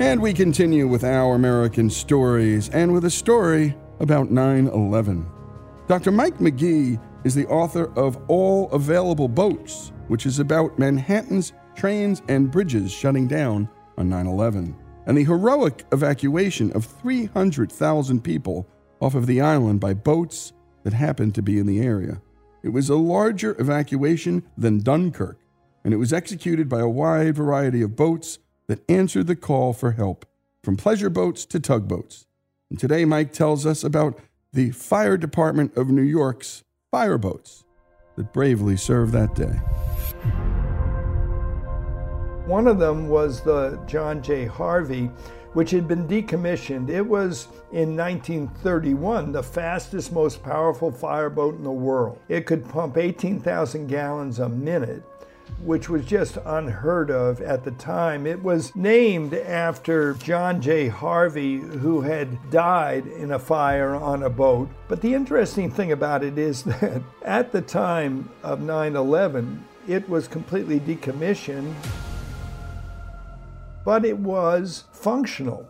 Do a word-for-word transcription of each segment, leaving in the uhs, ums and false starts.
And we continue with our American stories, and with a story about nine eleven. Doctor Mike McGee is the author of All Available Boats, which is about Manhattan's trains and bridges shutting down on nine eleven, and the heroic evacuation of three hundred thousand people off of the island by boats that happened to be in the area. It was a larger evacuation than Dunkirk, and it was executed by a wide variety of boats that answered the call for help, from pleasure boats to tugboats. And today, Mike tells us about the Fire Department of New York's fireboats that bravely served that day. One of them was the John J. Harvey, which had been decommissioned. It was, in nineteen thirty-one, the fastest, most powerful fireboat in the world. It could pump eighteen thousand gallons a minute, which was just unheard of at the time. It was named after John J. Harvey, who had died in a fire on a boat. But the interesting thing about it is that at the time of nine eleven, it was completely decommissioned, but it was functional.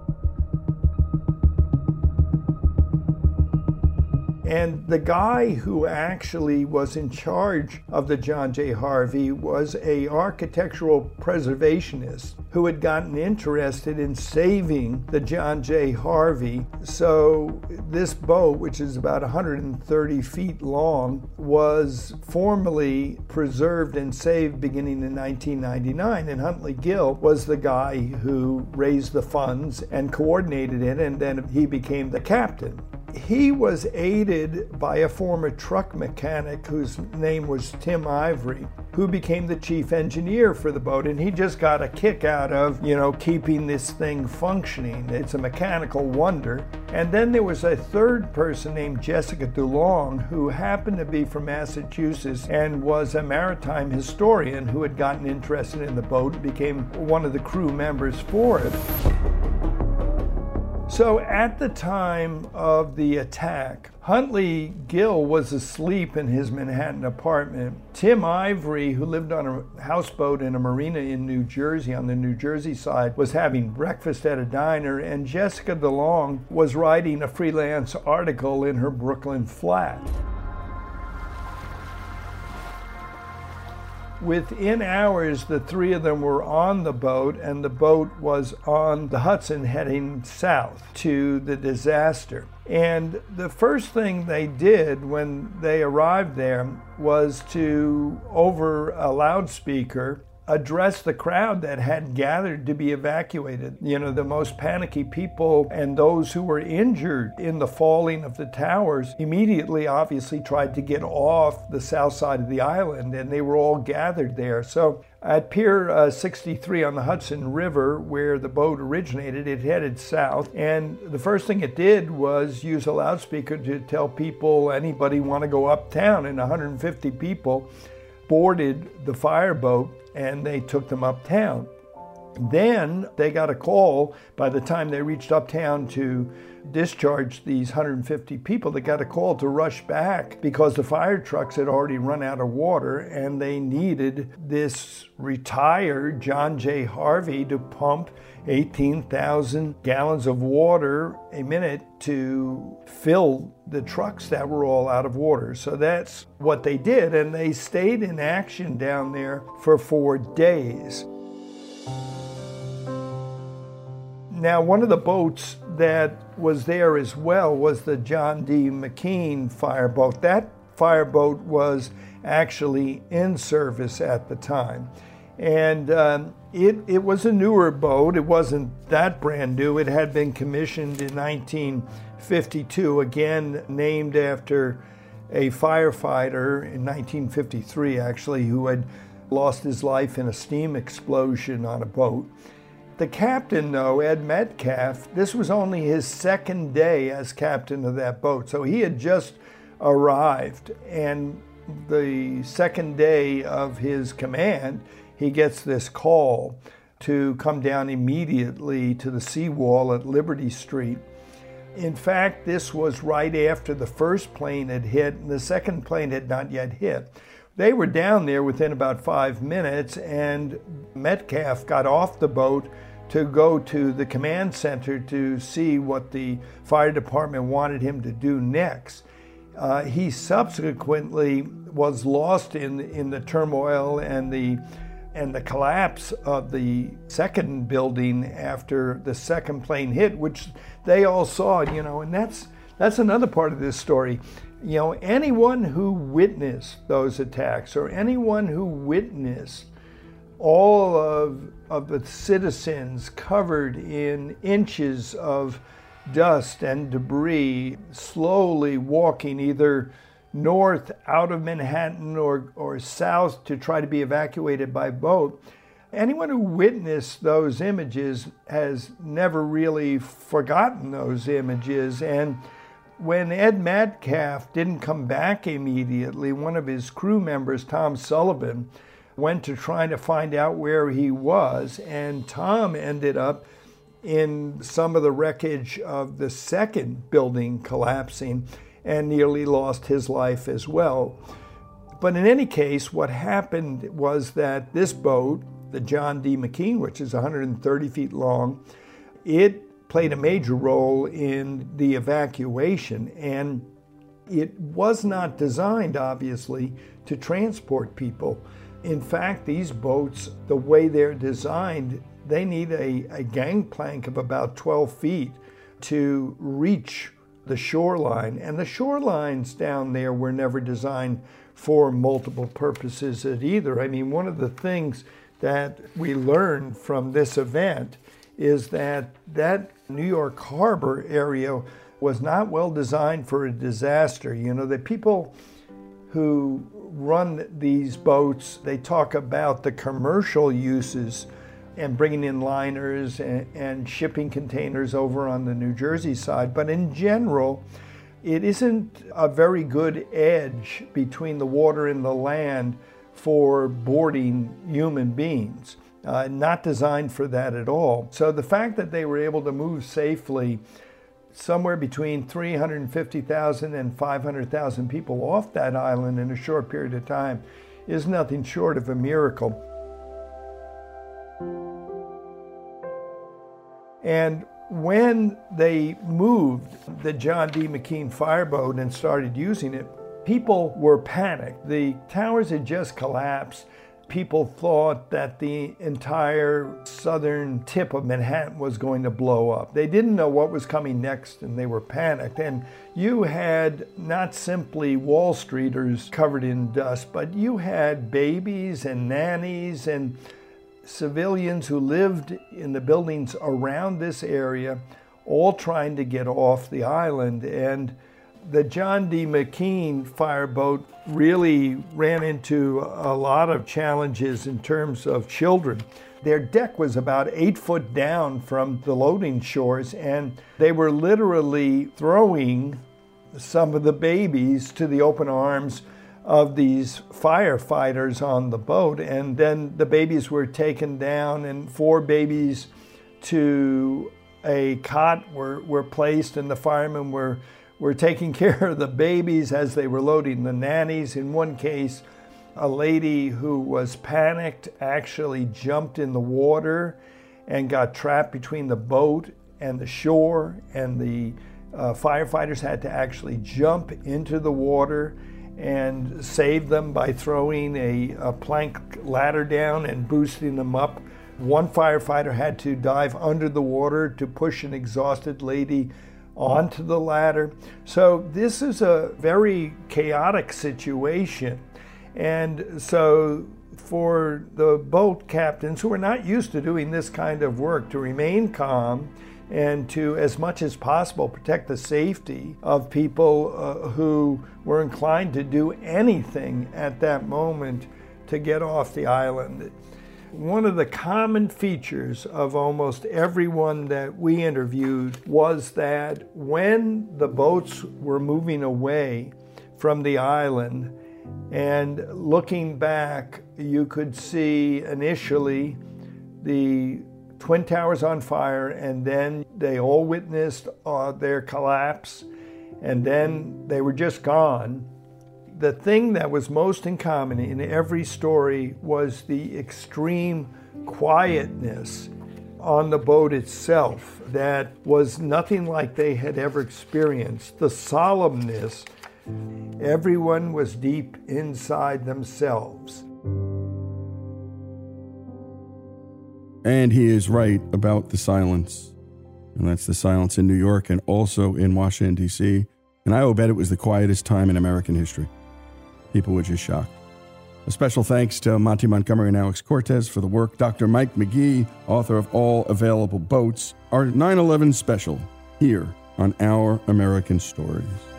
And the guy who actually was in charge of the John J. Harvey was an architectural preservationist who had gotten interested in saving the John J. Harvey. So this boat, which is about one hundred thirty feet long, was formally preserved and saved beginning in nineteen ninety-nine. And Huntley Gill was the guy who raised the funds and coordinated it, and then he became the captain. He was aided by a former truck mechanic whose name was Tim Ivory, who became the chief engineer for the boat, and he just got a kick out of, you know, keeping this thing functioning. It's a mechanical wonder. And then there was a third person named Jessica DeLong, who happened to be from Massachusetts and was a maritime historian who had gotten interested in the boat and became one of the crew members for it. So at the time of the attack, Huntley Gill was asleep in his Manhattan apartment. Tim Ivory, who lived on a houseboat in a marina in New Jersey, on the New Jersey side, was having breakfast at a diner, and Jessica DeLong was writing a freelance article in her Brooklyn flat. Within hours, the three of them were on the boat, and the boat was on the Hudson heading south to the disaster. And the first thing they did when they arrived there was to, over a loudspeaker, address the crowd that had gathered to be evacuated. You know, the most panicky people and those who were injured in the falling of the towers immediately obviously tried to get off the south side of the island, and they were all gathered there. So at Pier uh, sixty-three on the Hudson River, where the boat originated, it headed south, and the first thing it did was use a loudspeaker to tell people, anybody want to go uptown, and one hundred fifty people boarded the fireboat and they took them uptown. Then they got a call by the time they reached uptown to discharge these one hundred fifty people. They got a call to rush back because the fire trucks had already run out of water, and they needed this retired John J. Harvey to pump eighteen thousand gallons of water a minute to fill the trucks that were all out of water. So that's what they did, and they stayed in action down there for four days. Now, one of the boats that was there as well was the John D. McKean fireboat. That fireboat was actually in service at the time. And um, it, it was a newer boat. It wasn't that brand new. It had been commissioned in nineteen fifty-two, again named after a firefighter in nineteen fifty-three, actually, who had lost his life in a steam explosion on a boat. The captain, though, Ed Metcalf, this was only his second day as captain of that boat. So he had just arrived, and the second day of his command, he gets this call to come down immediately to the seawall at Liberty Street. In fact, this was right after the first plane had hit, and the second plane had not yet hit. They were down there within about five minutes, and Metcalf got off the boat to go to the command center to see what the fire department wanted him to do next. Uh, he subsequently was lost in, in the turmoil and the and the collapse of the second building after the second plane hit, which they all saw, you know, and that's that's another part of this story. You know, anyone who witnessed those attacks or anyone who witnessed all of, of the citizens covered in inches of dust and debris, slowly walking either north out of Manhattan or, or south to try to be evacuated by boat. Anyone who witnessed those images has never really forgotten those images. And when Ed Metcalf didn't come back immediately, one of his crew members, Tom Sullivan, went to try to find out where he was, and Tom ended up in some of the wreckage of the second building collapsing and nearly lost his life as well. But in any case, what happened was that this boat, the John D. McKean, which is one hundred thirty feet long, it played a major role in the evacuation, and it was not designed, obviously, to transport people. In fact, these boats, the way they're designed, they need a, a gangplank of about twelve feet to reach the shoreline. And the shorelines down there were never designed for multiple purposes either. I mean, one of the things that we learned from this event is that that New York Harbor area was not well designed for a disaster. You know, the people who run these boats, they talk about the commercial uses and bringing in liners and, and shipping containers over on the New Jersey side. But in general, it isn't a very good edge between the water and the land for boarding human beings. Uh, not designed for that at all. So the fact that they were able to move safely somewhere between three hundred fifty thousand and five hundred thousand people off that island in a short period of time is nothing short of a miracle. And when they moved the John D. McKean fireboat and started using it, people were panicked. The towers had just collapsed. People thought that the entire southern tip of Manhattan was going to blow up. They didn't know what was coming next, and they were panicked. And you had not simply Wall Streeters covered in dust, but you had babies and nannies and civilians who lived in the buildings around this area, all trying to get off the island. And the John D. McKean fireboat really ran into a lot of challenges in terms of children. Their deck was about eight foot down from the loading shores, and they were literally throwing some of the babies to the open arms of these firefighters on the boat. And then the babies were taken down, and four babies to a cot were, were placed, and the firemen were were taking care of the babies as they were loading the nannies. In one case, a lady who was panicked actually jumped in the water and got trapped between the boat and the shore, and the uh, firefighters had to actually jump into the water and save them by throwing a, a plank ladder down and boosting them up. One firefighter had to dive under the water to push an exhausted lady onto the ladder. So this is a very chaotic situation. And so for the boat captains who are not used to doing this kind of work, to remain calm and to, as much as possible, protect the safety of people uh, who were inclined to do anything at that moment to get off the island. One of the common features of almost everyone that we interviewed was that when the boats were moving away from the island and looking back, you could see initially the Twin Towers on fire, and then they all witnessed uh, their collapse, and then they were just gone. The thing that was most in common in every story was the extreme quietness on the boat itself that was nothing like they had ever experienced. The solemnness, everyone was deep inside themselves. And he is right about the silence. And that's the silence in New York and also in Washington, D C. And I will bet it was the quietest time in American history. People were just shocked. A special thanks to Monty Montgomery and Alex Cortez for the work. Doctor Mike McGee, author of All Available Boats, our nine eleven special here on Our American Stories.